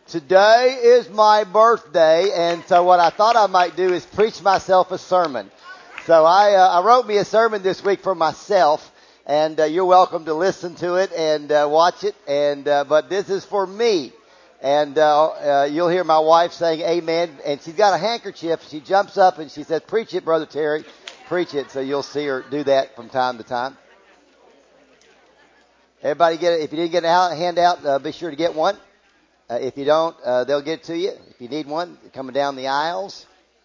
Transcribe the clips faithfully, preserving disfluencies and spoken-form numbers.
Today is my birthday, and so what I thought I might do is preach myself a sermon. So I, uh, I wrote me a sermon this week for myself, and uh, you're welcome to listen to it and uh, watch it. And uh, but this is for me, and uh, uh, you'll hear my wife saying "Amen," and she's got a handkerchief. She jumps up and she says, "Preach it, Brother Terry, preach it." So you'll see her do that from time to time. Everybody get it. If you didn't get a handout, uh, be sure to get one. Uh, if you don't, uh, they'll get it to you. If you need one, coming down the aisles.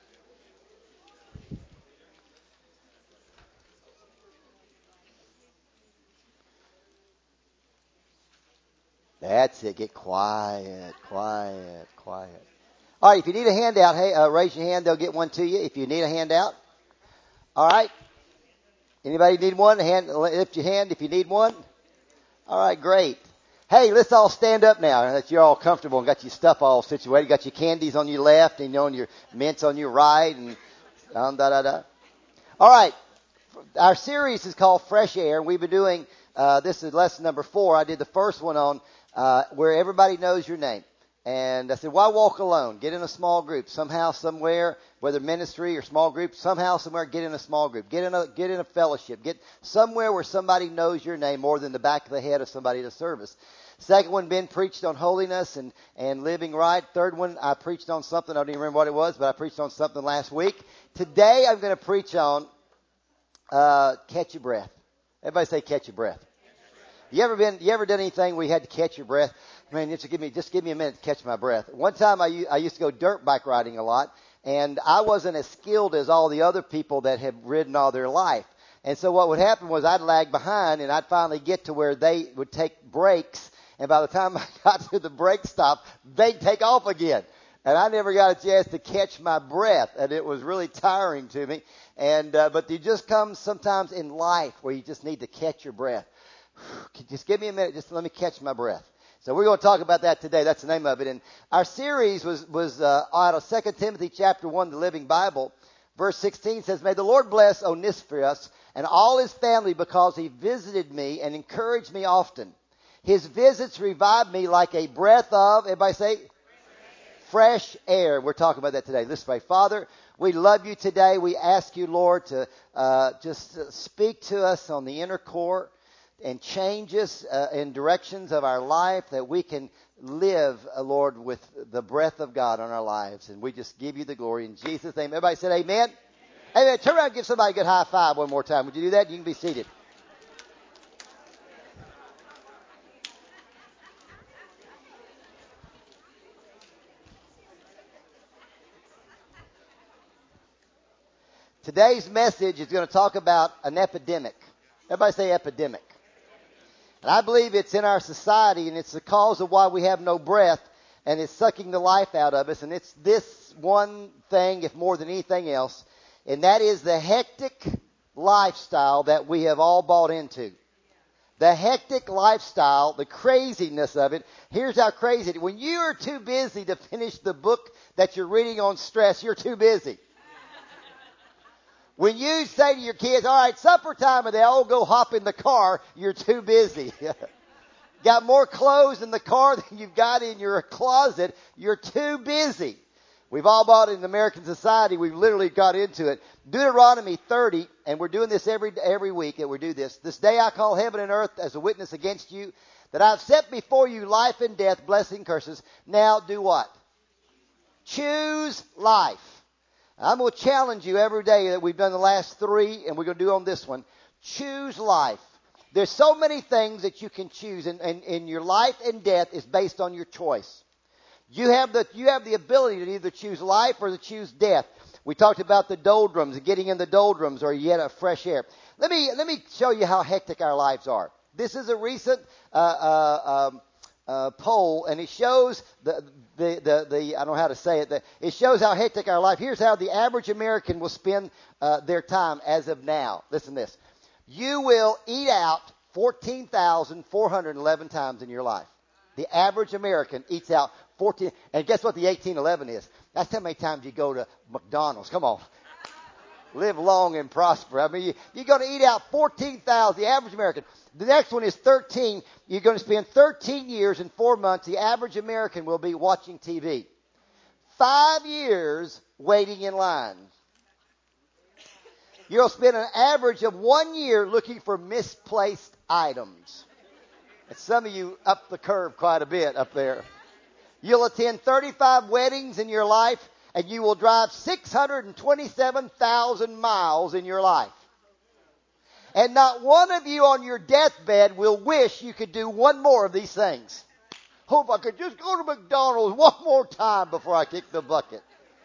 That's it. Get quiet, quiet, quiet. All right. If you need a handout, hey, uh, raise your hand. They'll get one to you. If you need a handout. All right. Anybody need one? Hand, lift your hand if you need one. All right. Great. Hey, let's all stand up now that you're all comfortable and got your stuff all situated. You got your candies on your left and you know, your mints on your right and um, da da da. All right. Our series is called Fresh Air. We've been doing, uh, this is lesson number four. I did the first one on uh, where everybody knows your name. And I said, why walk alone? Get in a small group. Somehow, somewhere, whether ministry or small group, somehow, somewhere, get in a small group. Get in a, get in a fellowship. Get somewhere where somebody knows your name more than the back of the head of somebody at a service. Second one, Ben preached on holiness and, and living right. Third one, I preached on something. I don't even remember what it was, but I preached on something last week. Today, I'm going to preach on uh, catch your breath. Everybody say catch your breath. You ever been, you ever done anything where you had to catch your breath? Man, just give me, just give me a minute to catch my breath. One time I, I used to go dirt bike riding a lot, and I wasn't as skilled as all the other people that had ridden all their life. And so what would happen was I'd lag behind, and I'd finally get to where they would take breaks, and by the time I got to the brake stop, they'd take off again. And I never got a chance to catch my breath, and it was really tiring to me. And uh, but there just comes sometimes in life where you just need to catch your breath. Just give me a minute, just let me catch my breath. So we're going to talk about that today. That's the name of it. And our series was was uh, out of Second Timothy chapter one, the Living Bible. Verse sixteen says, "May the Lord bless Onesiphorus and all his family because he visited me and encouraged me often. His visits revived me like a breath of," everybody say, fresh air. We're talking about that today. Let's pray. Father, we love you today. We ask you, Lord, to uh, just speak to us on the inner core and change us uh, in directions of our life that we can live, uh, Lord, with the breath of God on our lives. And we just give you the glory in Jesus' name. Everybody said amen? Amen. Amen. Turn around and give somebody a good high five one more time. Would you do that? You can be seated. Today's message is going to talk about an epidemic. Everybody say epidemic. And I believe it's in our society, and it's the cause of why we have no breath, and it's sucking the life out of us. And it's this one thing, if more than anything else, and that is the hectic lifestyle that we have all bought into. The hectic lifestyle, the craziness of it. Here's how crazy it is. When you are too busy to finish the book that you're reading on stress, you're too busy. When you say to your kids, all right, supper time, and they all go hop in the car, you're too busy. Got more clothes in the car than you've got in your closet, you're too busy. We've all bought it in American society. We've literally got into it. Deuteronomy thirty, and we're doing this every every week that we do this. "This day I call heaven and earth as a witness against you, that I've set before you life and death, blessing and curses. Now do what? Choose life." I'm going to challenge you every day that we've done the last three, and we're going to do on this one. Choose life. There's so many things that you can choose, and, and, and your life and death is based on your choice. You have the you have the ability to either choose life or to choose death. We talked about the doldrums, getting in the doldrums, or yet a fresh air. Let me let me show you how hectic our lives are. This is a recent uh, uh, um, uh, poll, and it shows the the the, the I don't know how to say it. The, it shows how hectic our life. Here's how the average American will spend uh, their time as of now. Listen to this. You will eat out fourteen thousand four hundred eleven times in your life. The average American eats out fourteen, and guess what the eighteen eleven is? That's how many times you go to McDonald's. Come on. Live long and prosper. I mean, you, you're going to eat out fourteen thousand, the average American. The next one is thirteen. You're going to spend thirteen years and four months. The average American will be watching T V. Five years waiting in line. You'll spend an average of one year looking for misplaced items. And some of you up the curve quite a bit up there. You'll attend thirty-five weddings in your life, and you will drive six hundred twenty-seven thousand miles in your life. And not one of you on your deathbed will wish you could do one more of these things. Hope I could just go to McDonald's one more time before I kick the bucket.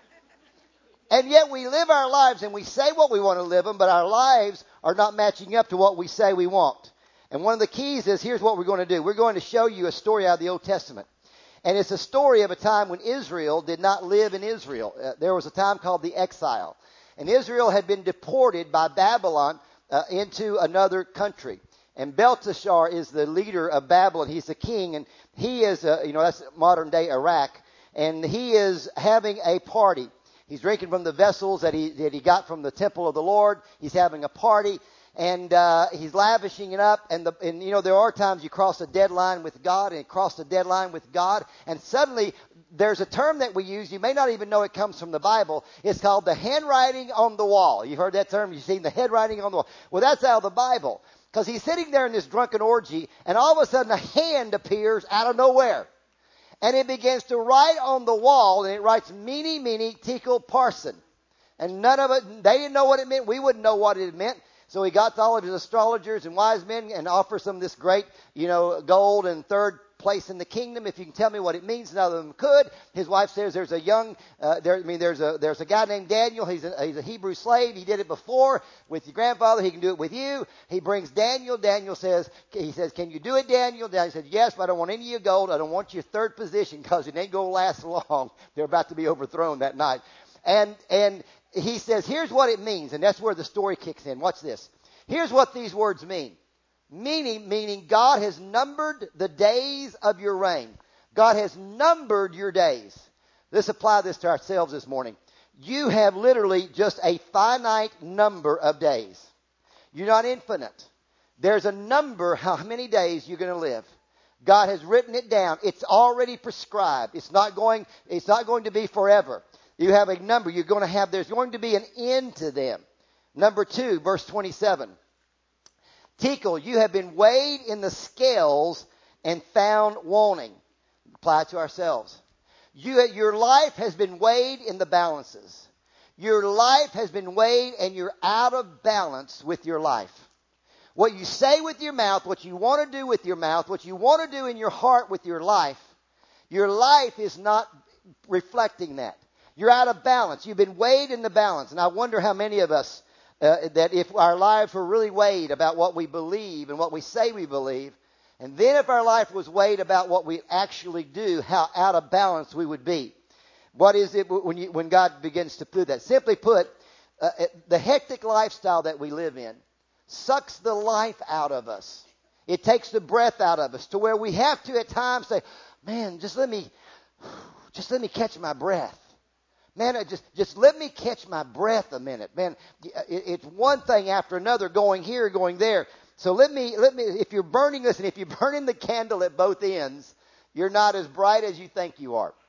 And yet we live our lives and we say what we want to live them, but our lives are not matching up to what we say we want. And one of the keys is, here's what we're going to do. We're going to show you a story out of the Old Testament. And it's a story of a time when Israel did not live in Israel. Uh, there was a time called the exile. And Israel had been deported by Babylon uh, into another country. And Belteshazzar is the leader of Babylon. He's the king, and he is, uh, you know, that's modern day Iraq. And he is having a party. He's drinking from the vessels that he that he got from the temple of the Lord. He's having a party, and uh, he's lavishing it up. And, the, and, you know, there are times you cross a deadline with God, and cross a deadline with God, and suddenly there's a term that we use. You may not even know it comes from the Bible. It's called the handwriting on the wall. You've heard that term? You've seen the handwriting on the wall. Well, that's out of the Bible. Because he's sitting there in this drunken orgy, and all of a sudden a hand appears out of nowhere. And it begins to write on the wall, and it writes, Meeny, Meeny, Tekel, Parson. And none of it, they didn't know what it meant. We wouldn't know what it meant. So he got to all of his astrologers and wise men and offers them this great, you know, gold and third place in the kingdom. If you can tell me what it means, none of them could. His wife says there's a young, uh, there, I mean, there's a, there's a guy named Daniel. He's a, he's a Hebrew slave. He did it before with your grandfather. He can do it with you. He brings Daniel. Daniel says, he says, can you do it, Daniel? Daniel says, yes, but I don't want any of your gold. I don't want your third position because it ain't going to last long. They're about to be overthrown that night. And, and he says, here's what it means. And that's where the story kicks in. Watch this. Here's what these words mean. Meaning, meaning God has numbered the days of your reign. God has numbered your days. Let's apply this to ourselves this morning. You have literally just a finite number of days. You're not infinite. There's a number how many days you're going to live. God has written it down. It's already prescribed. It's not going, it's not going to be forever. You have a number. You're going to have, there's going to be an end to them. Number two, verse twenty-seven. Tekel, you have been weighed in the scales and found wanting. Apply it to ourselves. You, your life has been weighed in the balances. Your life has been weighed and you're out of balance with your life. What you say with your mouth, what you want to do with your mouth, what you want to do in your heart with your life, your life is not reflecting that. You're out of balance. You've been weighed in the balance. And I wonder how many of us Uh, that if our lives were really weighed about what we believe and what we say we believe, and then if our life was weighed about what we actually do, how out of balance we would be. What is it when you, when God begins to put that? Simply put, uh, the hectic lifestyle that we live in sucks the life out of us. It takes the breath out of us to where we have to at times say, man, just let me, just let me catch my breath. Man, just, just let me catch my breath a minute. Man, it, it's one thing after another, going here, going there. So let me, let me, if you're burning this, and if you're burning the candle at both ends, you're not as bright as you think you are.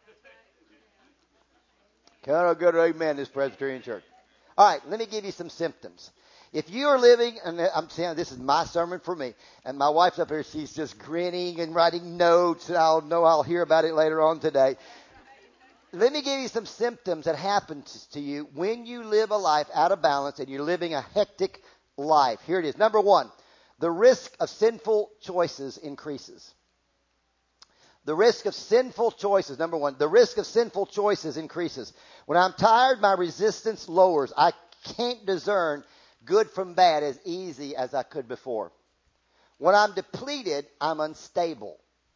Can I go to amen, this Presbyterian church? All right, let me give you some symptoms. If you are living, and I'm saying this is my sermon for me, and my wife's up here, she's just grinning and writing notes, and I'll know I'll hear about it later on today. Let me give you some symptoms that happen to you when you live a life out of balance and you're living a hectic life. Here it is. Number one, the risk of sinful choices increases. The risk of sinful choices, number one, the risk of sinful choices increases. When I'm tired, my resistance lowers. I can't discern good from bad as easy as I could before. When I'm depleted, I'm unstable.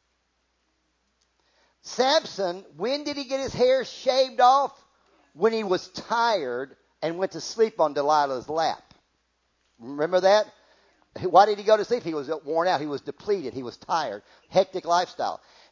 Samson, when did he get his hair shaved off? When he was tired and went to sleep on Delilah's lap. Remember that? Why did he go to sleep? He was worn out. He was depleted. He was tired. Hectic lifestyle.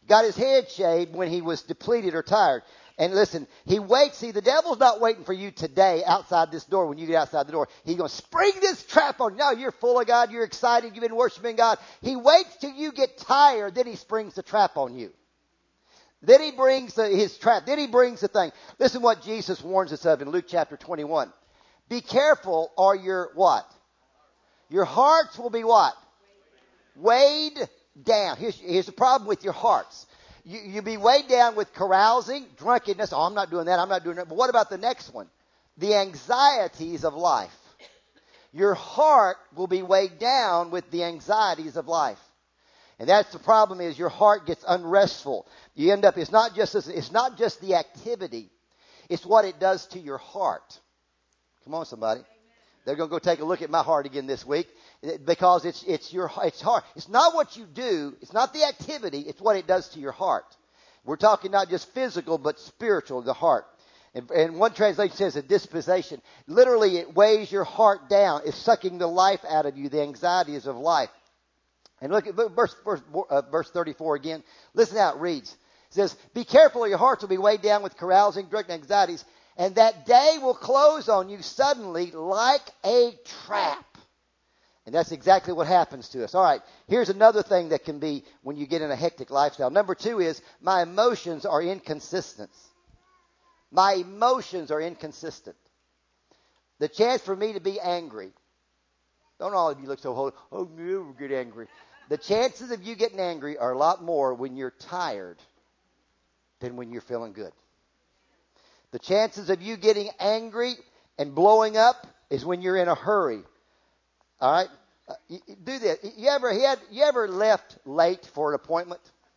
got his head shaved when he was depleted or tired. And listen, he waits. See, the devil's not waiting for you today outside this door when you get outside the door. He's going to spring this trap on you. No, you're full of God. You're excited. You've been worshiping God. He waits till you get tired. Then he springs the trap on you. Then he brings the, his trap. Then he brings the thing. Listen what Jesus warns us of in Luke chapter twenty-one. Be careful or your what? Your hearts will be what? Weighed down. Here's, here's the problem with your hearts. You, you'll be weighed down with carousing, drunkenness. Oh, I'm not doing that. I'm not doing that. But what about the next one? The anxieties of life. Your heart will be weighed down with the anxieties of life. And that's the problem is your heart gets unrestful. You end up, it's not just, it's not just the activity. It's what it does to your heart. Come on, somebody. They're going to go take a look at my heart again this week because it's it's your it's hard. It's not what you do. It's not the activity. It's what it does to your heart. We're talking not just physical but spiritual, the heart. And, and one translation says a disposition. Literally, it weighs your heart down. It's sucking the life out of you, the anxieties of life. And look at verse verse, uh, verse thirty-four again. Listen how it reads. It says, "Be careful, or your hearts will be weighed down with carousing, drink, and anxieties." And that day will close on you suddenly like a trap. And that's exactly what happens to us. All right, here's another thing that can be when you get in a hectic lifestyle. Number two is my emotions are inconsistent. My emotions are inconsistent. The chance for me to be angry. Don't all of you look so holy. Oh, never get angry. The chances of you getting angry are a lot more when you're tired than when you're feeling good. The chances of you getting angry and blowing up is when you're in a hurry. All right? Uh, you, you do this. You ever had, you ever left late for an appointment?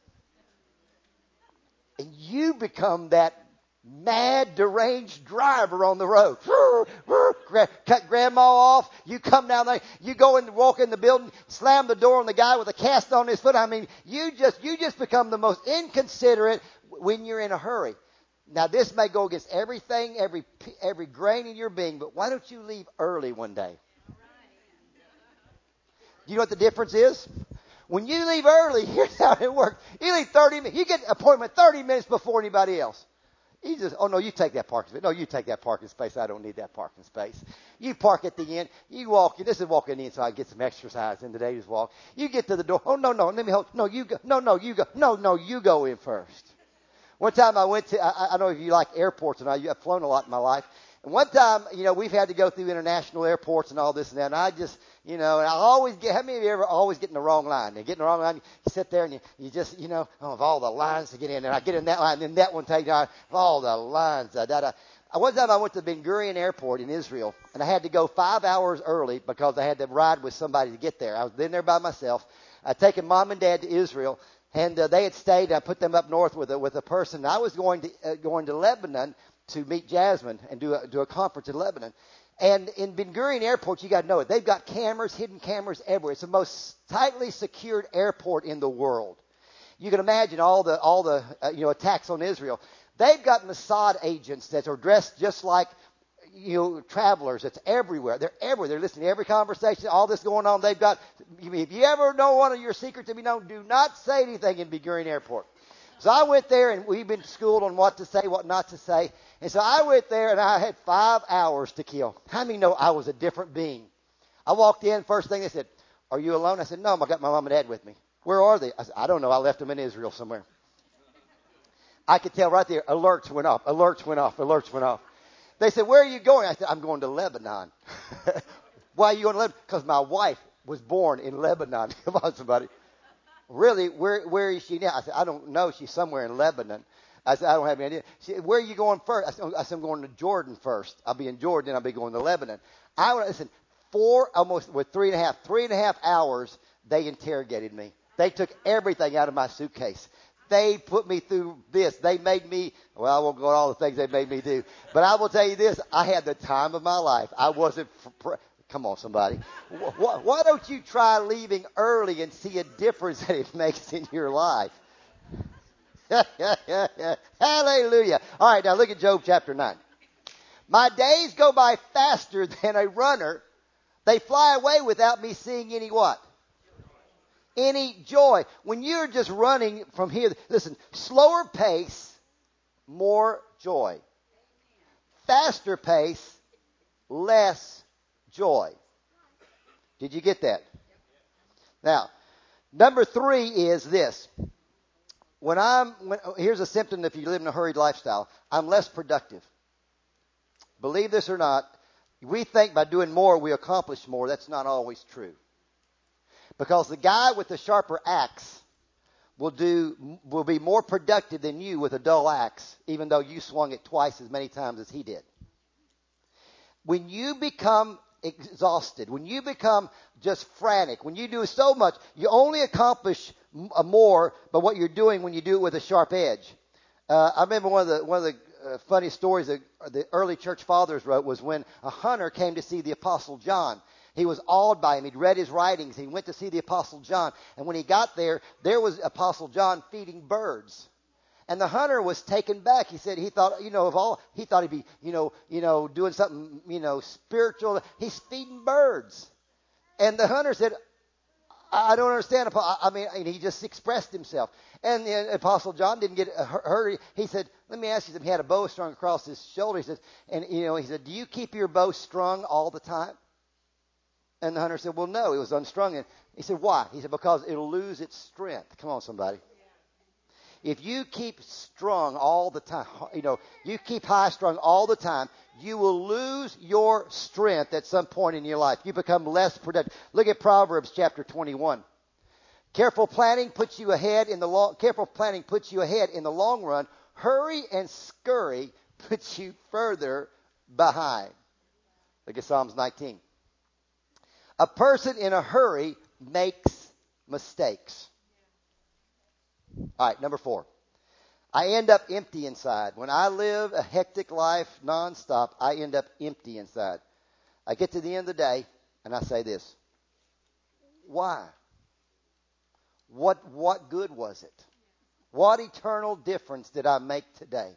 And you become that mad, deranged driver on the road. Cut grandma off. You come down there. You go and walk in the building, slam the door on the guy with a cast on his foot. I mean, you just, you just become the most inconsiderate when you're in a hurry. Now, this may go against everything, every every grain in your being, but why don't you leave early one day? Do you know what the difference is? When you leave early, here's how it works. You leave thirty minutes. You get an appointment thirty minutes before anybody else. You just, oh, no, you take that parking space. No, you take that parking space. I don't need that parking space. You park at the end. You walk. This is walking in so I get some exercise in today's walk. You get to the door. Oh, no, no, let me hold. No, you go. No, no, you go. No, no, you go in first. One time I went to, I, I don't know if you like airports and all, I've flown a lot in my life. And one time, you know, we've had to go through international airports and all this and that. And I just, you know, and I always get, how many of you ever always get in the wrong line? You get in the wrong line, you sit there and you, you just, you know, oh, of all the lines to get in. And I get in that line, and then that one takes on, of all the lines. Da, da, da. One time I went to Ben Gurion Airport in Israel, and I had to go five hours early because I had to ride with somebody to get there. I was in there by myself. I'd taken mom and dad to Israel. And uh, they had stayed. I put them up north with a, with a person. I was going to uh, going to Lebanon to meet Jasmine and do a, do a conference in Lebanon. And in Ben Gurion Airport, you got to know it. They've got cameras, hidden cameras everywhere. It's the most tightly secured airport in the world. You can imagine all the all the uh, you know attacks on Israel. They've got Mossad agents that are dressed just like you know travelers. It's everywhere. They're everywhere. They're listening to every conversation. All this going on. They've got. If you ever know one of your secrets to be known, do not say anything in Ben Gurion Airport. So I went there, and we've been schooled on what to say, what not to say. And so I went there, and I had five hours to kill. How many know I was a different being? I walked in. First thing they said, "Are you alone?" I said, "No, I got my mom and dad with me." "Where are they?" I said, "I don't know. I left them in Israel somewhere." I could tell right there. Alerts went off. Alerts went off. Alerts went off. They said, "Where are you going?" I said, "I'm going to Lebanon." "Why are you going to Lebanon?" "Because my wife was born in Lebanon." Come on, somebody. "Really? Where Where is she now?" I said, "I don't know. She's somewhere in Lebanon." I said, "I don't have any idea." She said, "Where are you going first?" I said, I said, "I'm going to Jordan first. I'll be in Jordan, then I'll be going to Lebanon." I would listen. Four, almost with three and a half, three and a half hours, they interrogated me. They took everything out of my suitcase. They put me through this. They made me, well, I won't go on all the things they made me do. But I will tell you this, I had the time of my life. I wasn't, come on, somebody. Why, why don't you try leaving early and see a difference that it makes in your life? Hallelujah. All right, now look at Job chapter nine. "My days go by faster than a runner. They fly away without me seeing any what? any joy. When you're just running from here, listen, slower pace, more joy. Faster pace, less joy. Did you get that? Now, number three is this. When I'm, when, here's a symptom if you live in a hurried lifestyle. I'm less productive. Believe this or not, we think by doing more we accomplish more. That's not always true. Because the guy with the sharper axe will do will be more productive than you with a dull axe, even though you swung it twice as many times as he did. When you become exhausted, when you become just frantic, when you do so much, you only accomplish more by what you're doing when you do it with a sharp edge. Uh, I remember one of the one of the uh, funny stories that the early church fathers wrote was when a hunter came to see the Apostle John. He was awed by him. He'd read his writings. He went to see the Apostle John. And when he got there, there was Apostle John feeding birds. And the hunter was taken back. He said he thought, you know, of all, he thought he'd be, you know, you know, doing something, you know, spiritual. He's feeding birds. And the hunter said, I don't understand. I mean, and he just expressed himself. And the Apostle John didn't get hurt. He said, let me ask you, he had a bow strung across his shoulder. He said, and, you know, he said, do you keep your bow strung all the time? And the hunter said, well, no, it was unstrung. And he said, why? He said, because it'll lose its strength. Come on, somebody. If you keep strung all the time, you know, you keep high strung all the time, you will lose your strength at some point in your life. You become less productive. Look at Proverbs chapter twenty-one. Careful planning puts you ahead in the long, careful planning puts you ahead in the long run. Hurry and scurry puts you further behind. Look at Psalms nineteen. A person in a hurry makes mistakes. All right, number four. I end up empty inside. When I live a hectic life nonstop, I end up empty inside. I get to the end of the day, and I say this. Why? What, what good was it? What eternal difference did I make today?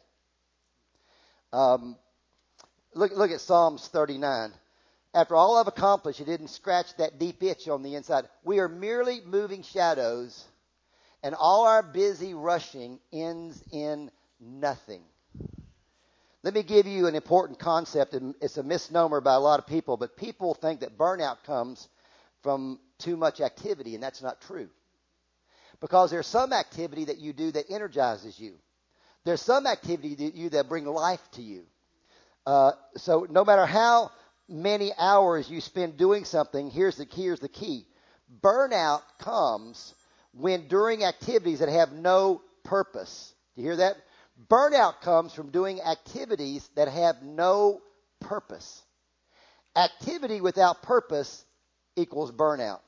Um, look, look at Psalms thirty-nine. After all I've accomplished, it didn't scratch that deep itch on the inside. We are merely moving shadows, and all our busy rushing ends in nothing. Let me give you an important concept, and it's a misnomer by a lot of people, but people think that burnout comes from too much activity, and that's not true. Because there's some activity that you do that energizes you. There's some activity that you that bring life to you. Uh, so no matter how many hours you spend doing something, here's the here's the key. Burnout comes when during activities that have no purpose. Do you hear that? Burnout comes from doing activities that have no purpose. Activity without purpose equals burnout.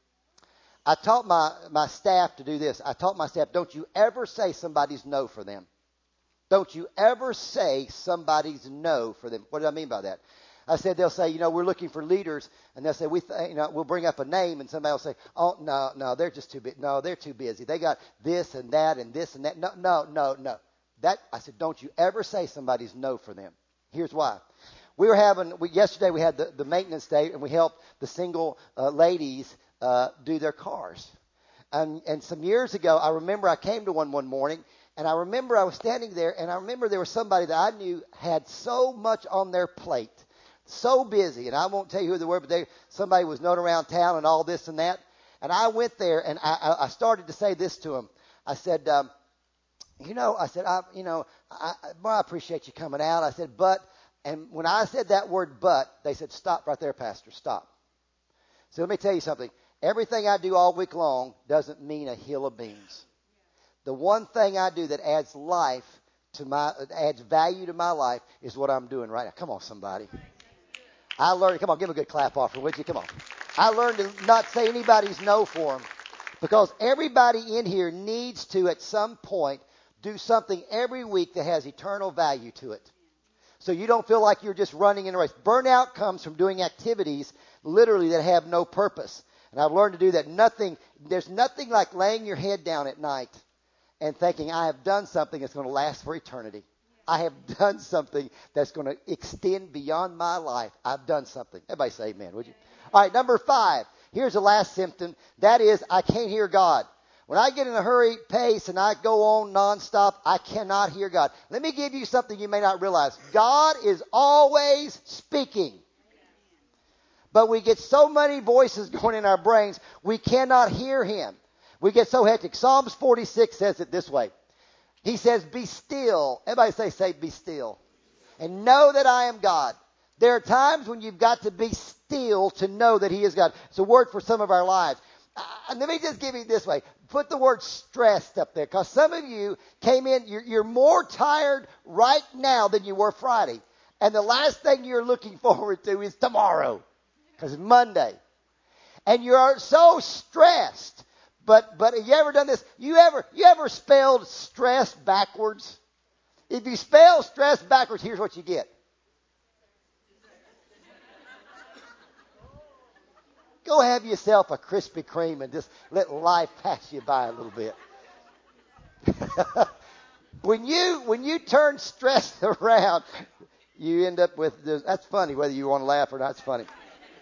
I taught my, my staff to do this. I taught my staff, don't you ever say somebody's no for them. Don't you ever say somebody's no for them. What do I mean by that? I said, they'll say, you know, we're looking for leaders. And they'll say, we, th- you know, we'll bring up a name, and somebody will say, oh, no, no, they're just too big. No, they're too busy. They got this and that and this and that. No, no, no, no. That, I said, don't you ever say somebody's no for them. Here's why. We were having, we, yesterday we had the, the maintenance day, and we helped the single uh, ladies uh, do their cars. And, and some years ago, I remember I came to one one morning, and I remember I was standing there, and I remember there was somebody that I knew had so much on their plate, so busy, and I won't tell you who they were, but they, somebody was known around town and all this and that. And I went there, and I, I started to say this to them. I said, um, you know, I said, I, you know, I, I appreciate you coming out. I said, but, and when I said that word but, they said, stop right there, Pastor, stop. So let me tell you something. Everything I do all week long doesn't mean a hill of beans. The one thing I do that adds life to my, adds value to my life is what I'm doing right now. Come on, somebody. I learned, come on, give me a good clap offering, would you? Come on. I learned to not say anybody's no for them, because everybody in here needs to, at some point, do something every week that has eternal value to it. So you don't feel like you're just running in a race. Burnout comes from doing activities literally that have no purpose. And I've learned to do that. Nothing, there's nothing like laying your head down at night and thinking, I have done something that's going to last for eternity. I have done something that's going to extend beyond my life. I've done something. Everybody say amen, would you? All right, number five. Here's the last symptom. That is, I can't hear God. When I get in a hurry pace and I go on nonstop, I cannot hear God. Let me give you something you may not realize. God is always speaking. But we get so many voices going in our brains, we cannot hear Him. We get so hectic. Psalms forty-six says it this way. He says, be still. Everybody say, say, be still. And know that I am God. There are times when you've got to be still to know that He is God. It's a word for some of our lives. Uh, let me just give you this way. Put the word stressed up there, because some of you came in, you're, you're more tired right now than you were Friday. And the last thing you're looking forward to is tomorrow, because it's Monday. And you're so stressed. But but have you ever done this? You ever you ever spelled stress backwards? If you spell stress backwards, here's what you get. Go have yourself a Krispy Kreme and just let life pass you by a little bit. when you when you turn stress around, you end up with this. That's funny, whether you want to laugh or not. It's funny.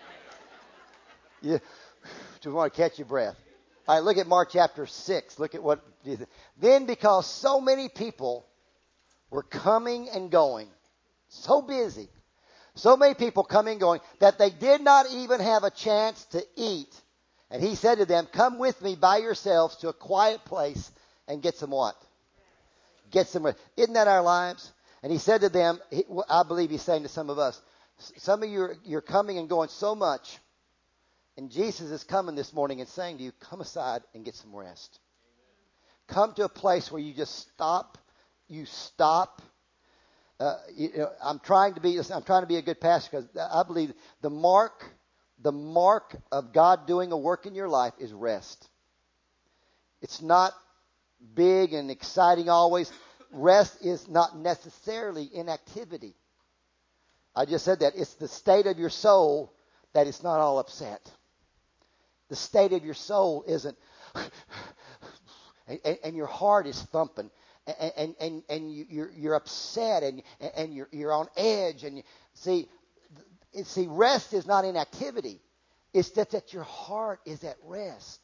You just want to catch your breath. All right, look at Mark chapter six. Look at what. Then, because so many people were coming and going, so busy. So many people coming and going that they did not even have a chance to eat. And He said to them, come with me by yourselves to a quiet place and get some what? Get some rest. Isn't that our lives? And He said to them, I believe He's saying to some of us, some of you, are, you're coming and going so much. And Jesus is coming this morning and saying to you, come aside and get some rest. Come to a place where you just stop. You stop. Uh, you know, I'm trying to be. I'm trying to be a good pastor, because I believe the mark, the mark of God doing a work in your life is rest. It's not big and exciting always. Rest is not necessarily inactivity. I just said that. It's the state of your soul that it's not all upset. The state of your soul isn't, and, and your heart is thumping. And and and, and you, you're you're upset, and and you're you're on edge, and you, see, see, rest is not inactivity. It's that that your heart is at rest.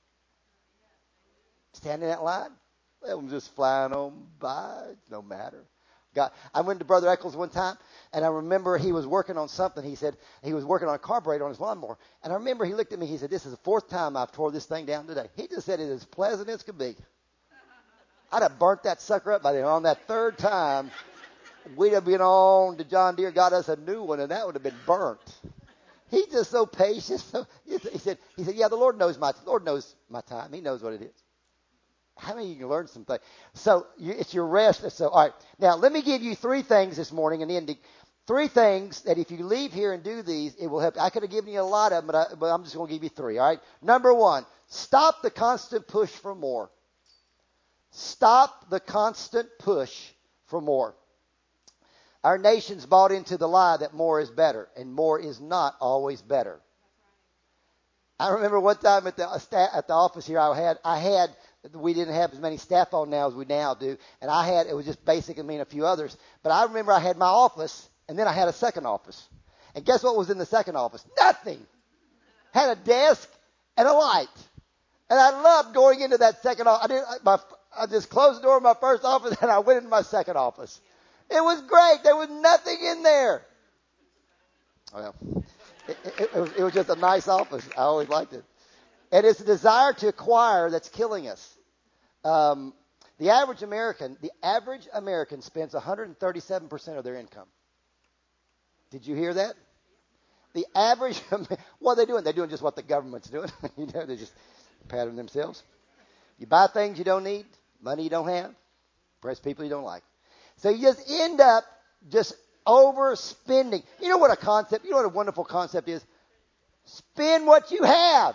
Stand in that line. Let them just flying on by. No matter. God, I went to Brother Eccles one time, and I remember he was working on something. He said he was working on a carburetor on his lawnmower, and I remember he looked at me. He said, "This is the fourth time I've tore this thing down today." He just said it as pleasant as could be. I'd have burnt that sucker up by then. On that third time, we'd have been on to John Deere, got us a new one, and that would have been burnt. He's just so patient. So, he said, "He said, yeah, the Lord knows my the Lord knows my time. He knows what it is." How many of you can learn something? So you, it's your rest. So all right, now let me give you three things this morning, and ending. Three things that if you leave here and do these, it will help. I could have given you a lot of them, but, I, but I'm just going to give you three. All right. Number one, stop the constant push for more. Stop the constant push for more. Our nation's bought into the lie that more is better, and more is not always better. I remember one time at the at the office here, I had I had we didn't have as many staff on now as we now do, and I had it was just basically me and a few others. But I remember I had my office, and then I had a second office, and guess what was in the second office? Nothing. Had a desk and a light, and I loved going into that second office. I didn't. My, I just closed the door of my first office, and I went into my second office. It was great. There was nothing in there. Well, it, it, it, was, it was just a nice office. I always liked it. And it's a desire to acquire that's killing us. Um, the average American, the average American spends one hundred thirty-seven percent of their income. Did you hear that? The average, what are they doing? They're doing just what the government's doing. you know, they're just patting themselves. You buy things you don't need, money you don't have, impress people you don't like. So you just end up just overspending. You know what a concept, you know what a wonderful concept is? Spend what you have.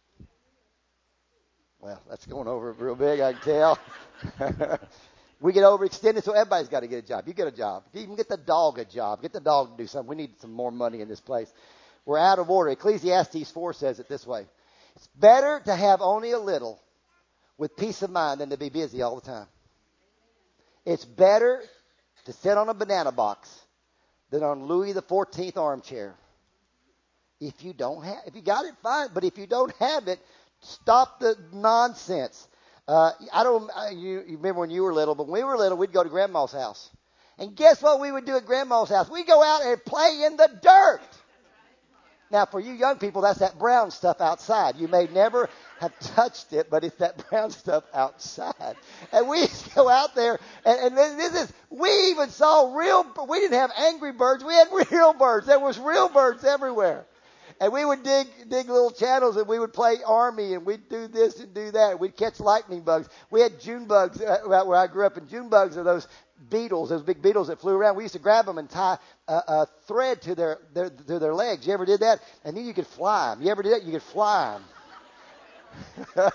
Well, that's going over real big, I can tell. We get overextended, so everybody's got to get a job. You get a job. Even get the dog a job. Get the dog to do something. We need some more money in this place. We're out of order. Ecclesiastes four says it this way. It's better to have only a little with peace of mind than to be busy all the time. It's better to sit on a banana box than on Louis the fourteenth armchair. If you don't have, if you got it, fine. But if you don't have it, stop the nonsense. Uh, I don't. You, you remember when you were little? But when we were little, we'd go to Grandma's house, and guess what we would do at Grandma's house? We'd go out and play in the dirt. Now, for you young people, that's that brown stuff outside. You may never have touched it, but it's that brown stuff outside. And we used to go out there, and, and this is, we even saw real, we didn't have angry birds, we had real birds. There was real birds everywhere. And we would dig dig little channels, and we would play army, and we'd do this and do that. We'd catch lightning bugs. We had June bugs uh, where I grew up, and June bugs are those beetles, those big beetles that flew around. We used to grab them and tie a, a thread to their, their to their legs. You ever did that? And then you could fly them. You ever did that? You could fly them.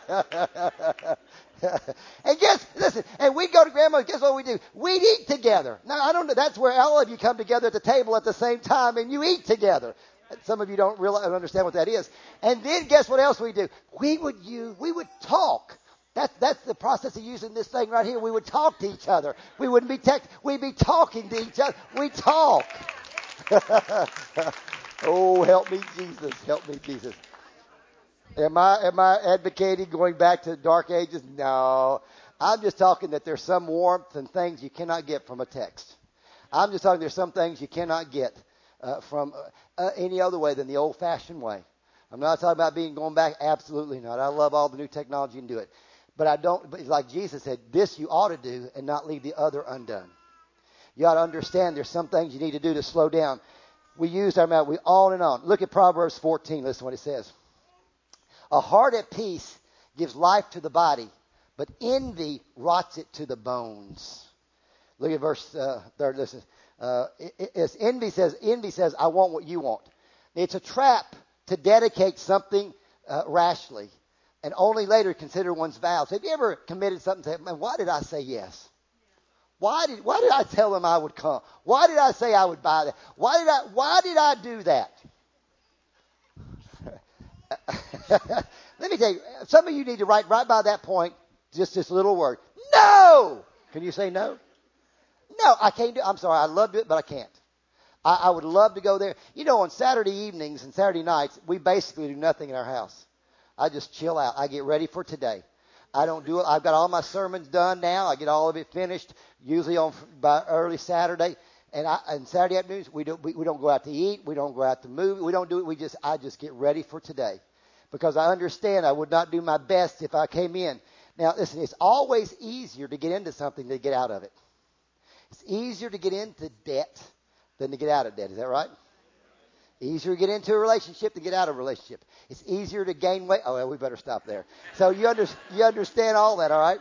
And guess, listen, and we'd go to Grandma, guess what we do? We'd eat together. Now, I don't know, that's where all of you come together at the table at the same time, and you eat together. Some of you don't realize, understand what that is. And then guess what else we do? We would use, we would talk. That's, that's the process of using this thing right here. We would talk to each other. We wouldn't be text, we'd be talking to each other. We talk. Oh, help me, Jesus. Help me, Jesus. Am I, am I advocating going back to the dark ages? No. I'm just talking that there's some warmth and things you cannot get from a text. I'm just talking there's some things you cannot get uh, from uh, any other way than the old-fashioned way. I'm not talking about being going back. Absolutely not. I love all the new technology and do it. But I don't, but like Jesus said, this you ought to do and not leave the other undone. You ought to understand there's some things you need to do to slow down. We use our mouth, we on and on. Look at Proverbs fourteen. Listen to what it says. A heart at peace gives life to the body, but envy rots it to the bones. Look at verse uh, third. Listen, uh, it, it's envy says, envy says, I want what you want. It's a trap to dedicate something uh, rashly, and only later consider one's vows. Have you ever committed something and said, man, why did I say yes? Why did why did I tell them I would come? Why did I say I would buy that? Why did I why did I do that? Let me tell you, some of you need to write right by that point just this little word. No! Can you say no? No, I can't do it. I'm sorry, I love it, but I can't. I, I would love to go there. You know, on Saturday evenings and Saturday nights, we basically do nothing in our house. I just chill out. I get ready for today. I don't do it. I've got all my sermons done now. I get all of it finished, usually on by early Saturday. And I, and Saturday afternoons, we don't we, we don't go out to eat. We don't go out to movie. We don't do it. We just I just get ready for today, because I understand I would not do my best if I came in. Now, listen, it's always easier to get into something than to get out of it. It's easier to get into debt than to get out of debt. Is that right? Easier to get into a relationship than to get out of a relationship. It's easier to gain weight. Oh, well, we better stop there. So you, under, you understand all that, all right?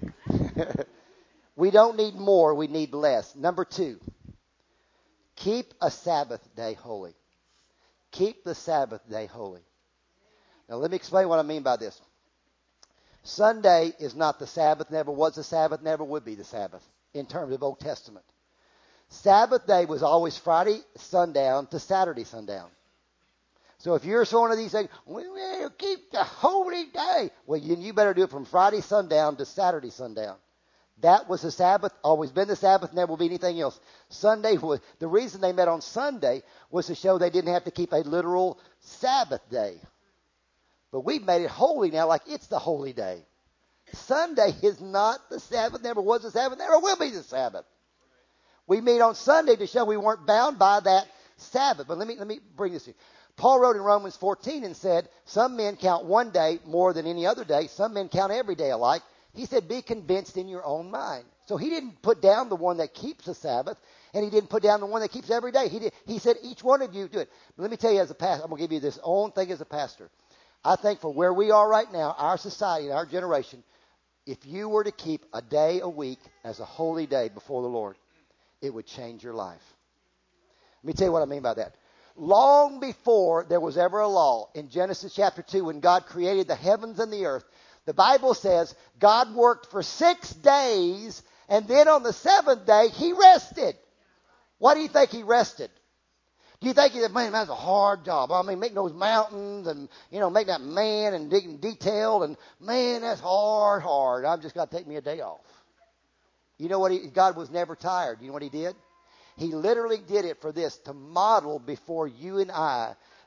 We don't need more. We need less. Number two, keep a Sabbath day holy. Keep the Sabbath day holy. Now, let me explain what I mean by this. Sunday is not the Sabbath, never was the Sabbath, never would be the Sabbath in terms of Old Testament. Sabbath day was always Friday sundown to Saturday sundown. So if you're one of these things, we will keep the holy day. Well, you, you better do it from Friday sundown to Saturday sundown. That was the Sabbath, always been the Sabbath, never will be anything else. Sunday was, the reason they met on Sunday was to show they didn't have to keep a literal Sabbath day. But we've made it holy now, like it's the holy day. Sunday is not the Sabbath, never was the Sabbath, never will be the Sabbath. We meet on Sunday to show we weren't bound by that Sabbath. But let me let me bring this to you. Paul wrote in Romans fourteen and said, some men count one day more than any other day. Some men count every day alike. He said, be convinced in your own mind. So he didn't put down the one that keeps the Sabbath, and he didn't put down the one that keeps every day. He did, he said, each one of you do it. But let me tell you, as a pastor, I'm going to give you this own thing as a pastor. I think for where we are right now, our society and our generation, if you were to keep a day a week as a holy day before the Lord, it would change your life. Let me tell you what I mean by that. Long before there was ever a law, in Genesis chapter two, when God created the heavens and the earth, the Bible says God worked for six days, and then on the seventh day, He rested. Why do you think He rested? Do you think, man, that's a hard job? I mean, making those mountains and, you know, making that man and digging detail, and, man, that's hard, hard. I've just got to take me a day off. You know what? He, God was never tired. You know what He did? He literally did it for this, to model before you and I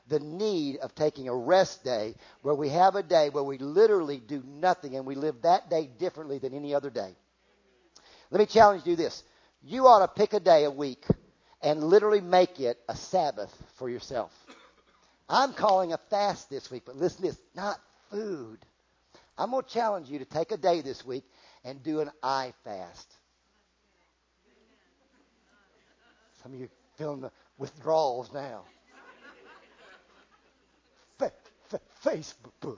the need of taking a rest day where we have a day where we literally do nothing and we live that day differently than any other day. Let me challenge you this. You ought to pick a day a week and literally make it a Sabbath for yourself. I'm calling a fast this week, but listen to this, not food. I'm going to challenge you to take a day this week and do an eye fast. Some of you feeling the withdrawals now. Fa- fa- Facebook.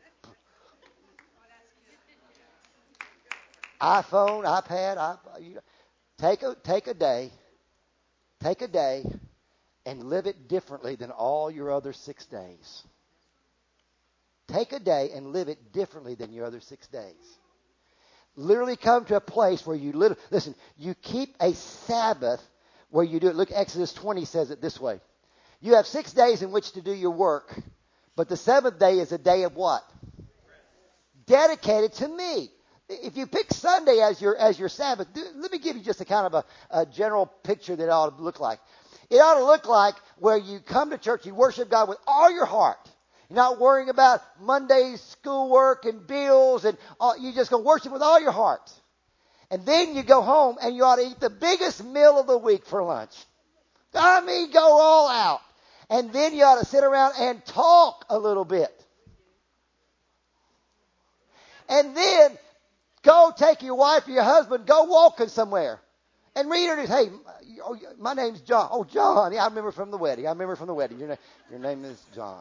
iPhone, iPad, iPod, you know, take a take a day, take a day, and live it differently than all your other six days. Take a day and live it differently than your other six days. Literally come to a place where you literally, listen, you keep a Sabbath where you do it. Look, Exodus twenty says it this way. You have six days in which to do your work, but the seventh day is a day of what? Dedicated to me. If you pick Sunday as your as your Sabbath, do, let me give you just a kind of a, a general picture that it ought to look like. It ought to look like where you come to church, you worship God with all your heart. You're not worrying about Monday's schoolwork and bills, and all, you're just going to worship with all your heart. And then you go home and you ought to eat the biggest meal of the week for lunch. I mean, go all out. And then you ought to sit around and talk a little bit. And then go take your wife or your husband, go walking somewhere. And reintroduce, hey, my name's John. Oh, John. Yeah, I remember from the wedding. I remember from the wedding. Your, name, your name is John.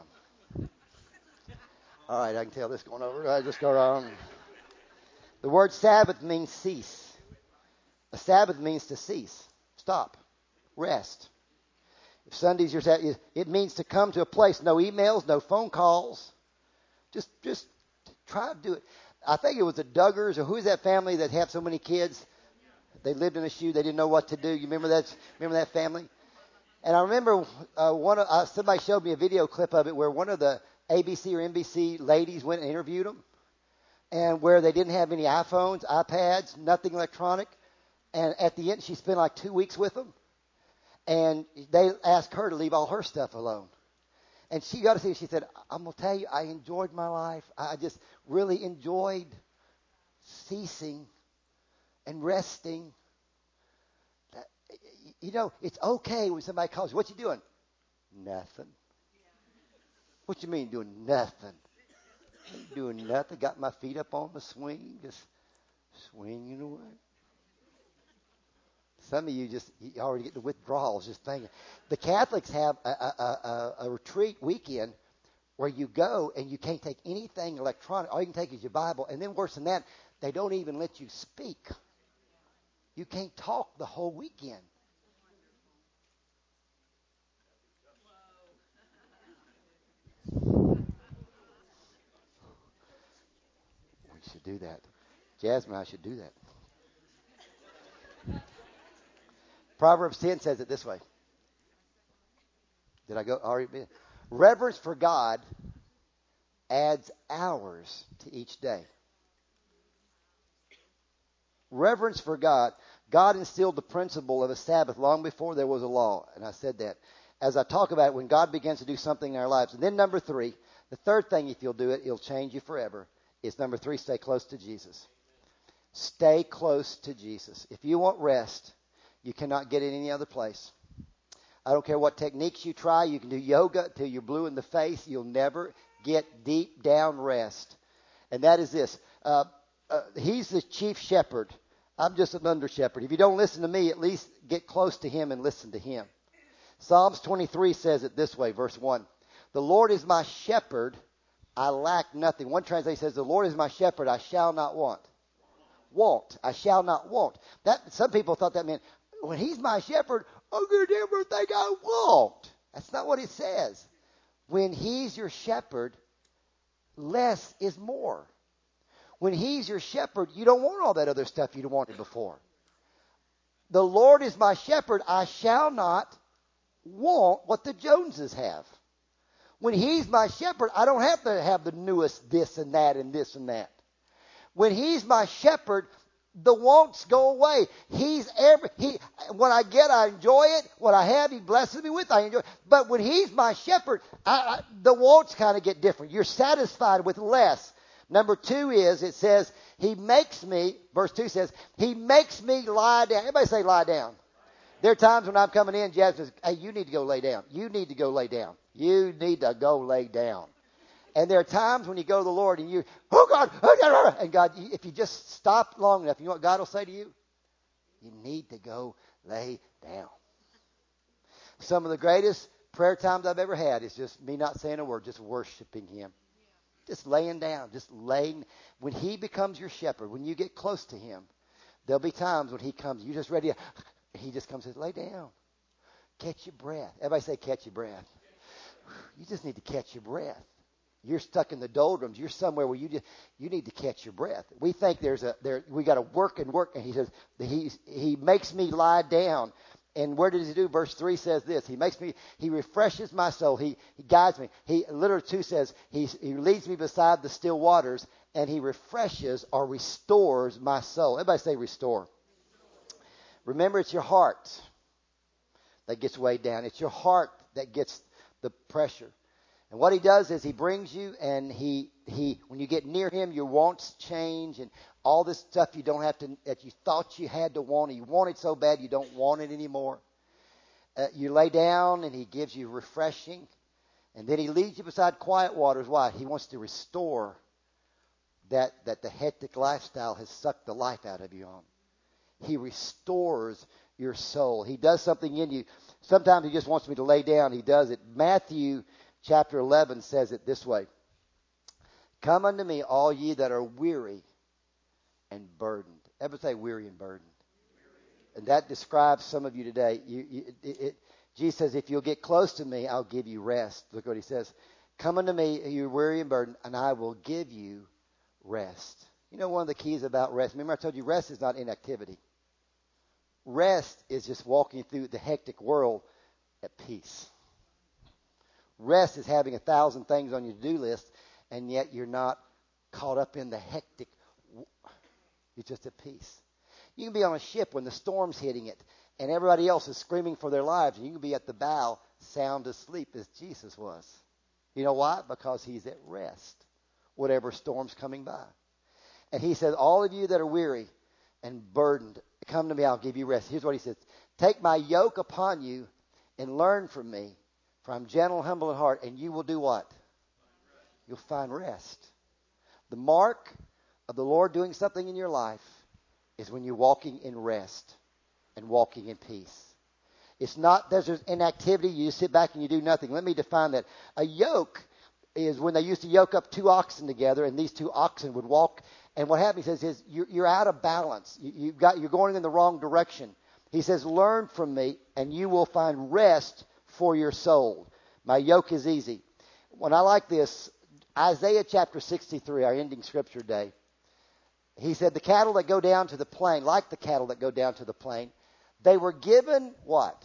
All right, I can tell this going over. I just go on. The word Sabbath means cease. A Sabbath means to cease. Stop. Rest. If Sunday's your Sabbath, it means to come to a place. No emails, no phone calls. Just, just try to do it. I think it was the Duggars, or who's that family that have so many kids? They lived in a shoe. They didn't know what to do. You remember that? Remember that family? And I remember uh, one of, uh, somebody showed me a video clip of it where one of the A B C or N B C ladies went and interviewed them, and where they didn't have any iPhones, iPads, nothing electronic. And at the end, she spent like two weeks with them, and they asked her to leave all her stuff alone. And she got to see, she said, I'm going to tell you, I enjoyed my life. I just really enjoyed ceasing and resting. You know, it's okay when somebody calls you. What you doing? Nothing. What you mean doing nothing? Ain't doing nothing. Got my feet up on the swing, just swinging away. Some of you just you already get the withdrawals just thinking. The Catholics have a, a, a, a retreat weekend where you go and you can't take anything electronic. All you can take is your Bible. And then worse than that, they don't even let you speak. You can't talk the whole weekend. We should do that. Jasmine, I should do that. Proverbs ten says it this way. Did I go already? Reverence for God adds hours to each day. Reverence for God. God instilled the principle of a Sabbath long before there was a law. And I said that. As I talk about it, when God begins to do something in our lives. And then number three, the third thing, if you'll do it, it'll change you forever, is number three, stay close to Jesus. Stay close to Jesus. If you want rest, you cannot get it any other place. I don't care what techniques you try. You can do yoga till you're blue in the face. You'll never get deep down rest. And that is this. Uh, uh, he's the chief shepherd. I'm just an under shepherd. If you don't listen to me, at least get close to him and listen to him. Psalms twenty-three says it this way, verse one. The Lord is my shepherd, I lack nothing. One translation says, the Lord is my shepherd, I shall not want. Want. I shall not want. That some people thought that meant, when he's my shepherd, I'll get everything I want. That's not what it says. When he's your shepherd, less is more. When he's your shepherd, you don't want all that other stuff you wanted before. The Lord is my shepherd, I shall not want what the Joneses have. When he's my shepherd, I don't have to have the newest this and that and this and that. When he's my shepherd, the wants go away. He's every he What I get, I enjoy it. What I have, He blesses me with, I enjoy it. But when He's my shepherd, I, I, the wants kind of get different. You're satisfied with less. Number two is, it says, He makes me, verse two says, He makes me lie down. Everybody say lie down. There are times when I'm coming in, Jasmine says, hey, you need to go lay down. You need to go lay down. You need to go lay down. And there are times when you go to the Lord and you, oh God, and God, if you just stop long enough, you know what God will say to you? You need to go lay down. Some of the greatest prayer times I've ever had is just me not saying a word, just worshiping Him. Just laying down, just laying. When He becomes your shepherd, when you get close to Him, there'll be times when He comes, you're just ready to, He just comes and says, lay down. Catch your breath. Everybody say, catch your breath. You just need to catch your breath. You're stuck in the doldrums. You're somewhere where you just, you need to catch your breath. We think there's a there we got to work and work, and He says he he makes me lie down. And where does He do? Verse three says this: He makes me. He refreshes my soul. He, he guides me. He literally two says he he leads me beside the still waters, and He refreshes or restores my soul. Everybody say restore. Remember, it's your heart that gets weighed down. It's your heart that gets the pressure. And what He does is He brings you, and he he when you get near Him, your wants change, and all this stuff you don't have to, that you thought you had to want, you want it so bad you don't want it anymore. Uh, you lay down, and He gives you refreshing, and then He leads you beside quiet waters. Why? He wants to restore that that the hectic lifestyle has sucked the life out of you on. He restores your soul. He does something in you. Sometimes He just wants me to lay down. He does it. Matthew chapter eleven says it this way: Come unto me, all ye that are weary and burdened. Ever say weary and burdened? And that describes some of you today. You, you, it, it, Jesus says, if you'll get close to me, I'll give you rest. Look what He says. Come unto me, you're weary and burdened, and I will give you rest. You know, one of the keys about rest, remember I told you rest is not inactivity. Rest is just walking through the hectic world at peace. Rest is having a thousand things on your to-do list, and yet you're not caught up in the hectic. You're just at peace. You can be on a ship when the storm's hitting it, and everybody else is screaming for their lives, and you can be at the bow, sound asleep as Jesus was. You know why? Because He's at rest, whatever storm's coming by. And He says, all of you that are weary and burdened, come to me, I'll give you rest. Here's what He says: Take my yoke upon you and learn from me, for I'm gentle and humble in heart, and you will do what? You'll find rest. The mark of the Lord doing something in your life is when you're walking in rest and walking in peace. It's not there's inactivity. You sit back and you do nothing. Let me define that. A yoke is when they used to yoke up two oxen together, and these two oxen would walk. And what happens is, is you're, you're out of balance. You, you've got you're going in the wrong direction. He says, "Learn from me, and you will find rest for your soul. My yoke is easy." When I like this, Isaiah chapter sixty-three, our ending scripture day, he said, the cattle that go down to the plain, like the cattle that go down to the plain, they were given what?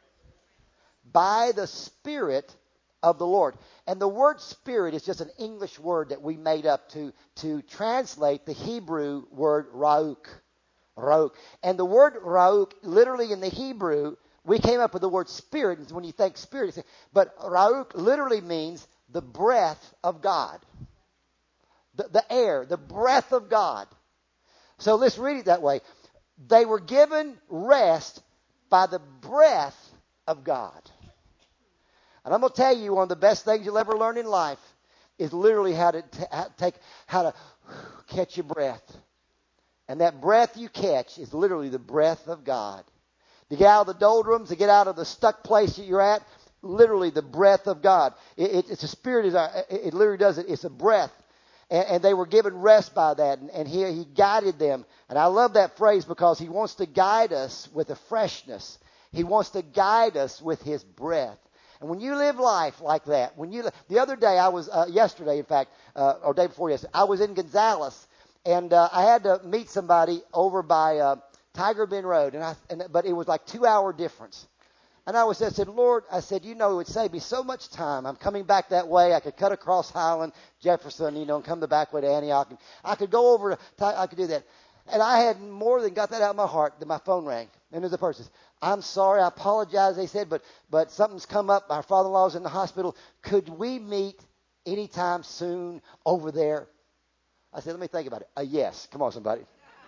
By the Spirit of the Lord. And the word Spirit is just an English word that we made up to, to translate the Hebrew word Ra'uk. Ra'uk. And the word Ra'uk, literally in the Hebrew, we came up with the word Spirit. And when you think Spirit, you say, but Ra'uk literally means the breath of God. The, the air, the breath of God. So let's read it that way. They were given rest by the breath of God. And I'm going to tell you, one of the best things you'll ever learn in life is literally how to t- how to take, how to catch your breath. And that breath you catch is literally the breath of God. To get out of the doldrums, to get out of the stuck place that you're at, literally the breath of God. It, it, it's a spirit. Is a, it, it literally does it. It's a breath. And, and they were given rest by that. And, and he, he guided them. And I love that phrase because He wants to guide us with a freshness. He wants to guide us with His breath. And when you live life like that, when you the other day I was uh, yesterday, in fact, uh, or day before yesterday, I was in Gonzales, and uh, I had to meet somebody over by uh, Tiger Bend Road, and I and but it was like two hour difference. And I was I said, Lord, I said, you know, it would save me so much time. I'm coming back that way. I could cut across Highland, Jefferson, you know, and come the back way to Antioch. And I could go over to I could do that. And I had more than got that out of my heart. Then my phone rang. And there's a person says, I'm sorry, I apologize, they said, but, but something's come up. Our father-in-law's in the hospital. Could we meet anytime soon over there? I said, let me think about it. A yes. Come on, somebody.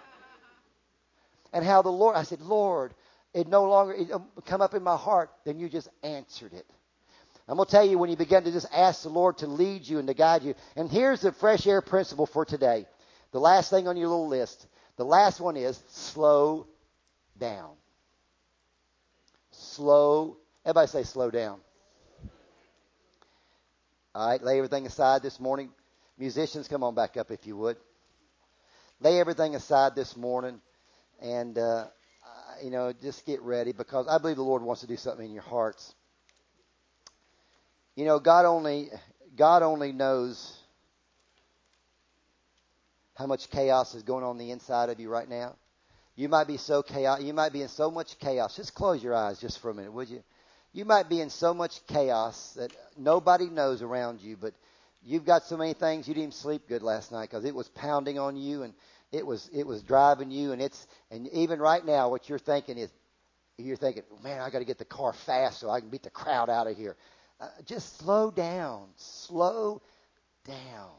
And how the Lord, I said, Lord, it no longer it come up in my heart. Then you just answered it. I'm going to tell you, when you begin to just ask the Lord to lead you and to guide you. And here's the fresh air principle for today. The last thing on your little list. The last one is slow down. Slow. Everybody say slow down. All right, lay everything aside this morning. Musicians, come on back up if you would. Lay everything aside this morning and, uh, you know, just get ready, because I believe the Lord wants to do something in your hearts. You know, God only, God only knows how much chaos is going on the inside of you right now. You might be so chaos. You might be in so much chaos. Just close your eyes just for a minute, would you? You might be in so much chaos that nobody knows around you, but you've got so many things. You didn't even sleep good last night because it was pounding on you, and it was it was driving you, and it's and even right now, what you're thinking is, you're thinking, man, I got to get the car fast so I can beat the crowd out of here. Uh, just slow down, slow down.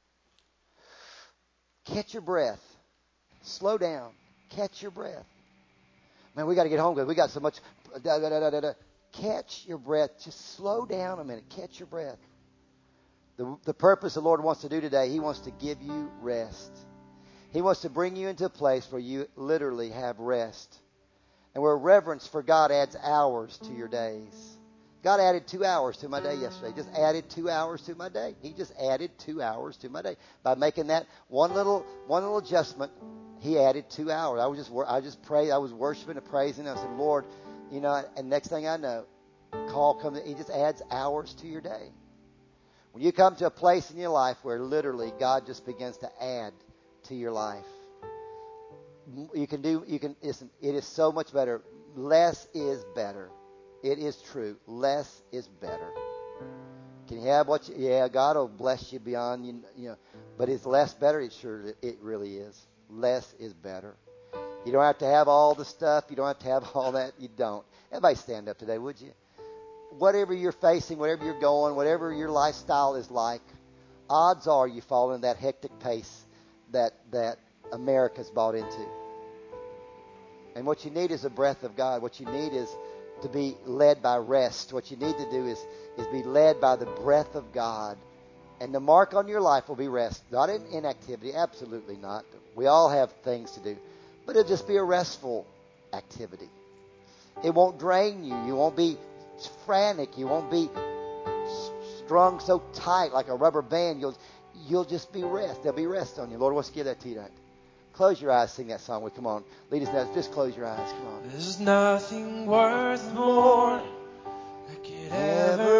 Catch your breath. Slow down. Catch your breath. Man, we got to get home because we got so much. Da, da, da, da, da. Catch your breath. Just slow down a minute. Catch your breath. The, the purpose the Lord wants to do today, He wants to give you rest. He wants to bring you into a place where you literally have rest. And where reverence for God adds hours to your days. God added two hours to my day yesterday. Just added two hours to my day. He just added two hours to my day. By making that one little one little adjustment, He added two hours. I was just I just prayed. I was worshiping and praising. I said, Lord, you know, and next thing I know, call comes. He just adds hours to your day. When you come to a place in your life where literally God just begins to add to your life, you can do. You can. Listen, it is so much better. Less is better. It is true. Less is better. Can you have what you, yeah, God will bless you beyond, you, you know, but is less better? It sure, it really is. Less is better. You don't have to have all the stuff. You don't have to have all that. You don't. Everybody stand up today, would you? Whatever you're facing, whatever you're going, whatever your lifestyle is like, odds are you fall in that hectic pace that, that America's bought into. And what you need is a breath of God. What you need is to be led by rest. What you need to do is, is be led by the breath of God. And the mark on your life will be rest. Not in inactivity. Absolutely not. We all have things to do. But it'll just be a restful activity. It won't drain you. You won't be frantic. You won't be strung so tight like a rubber band. You'll, you'll just be rest. There'll be rest on you. Lord wants to give that to you tonight. Close your eyes, sing that song with. Come on. Lead us now. Just close your eyes. Come on. There's nothing worth more that could ever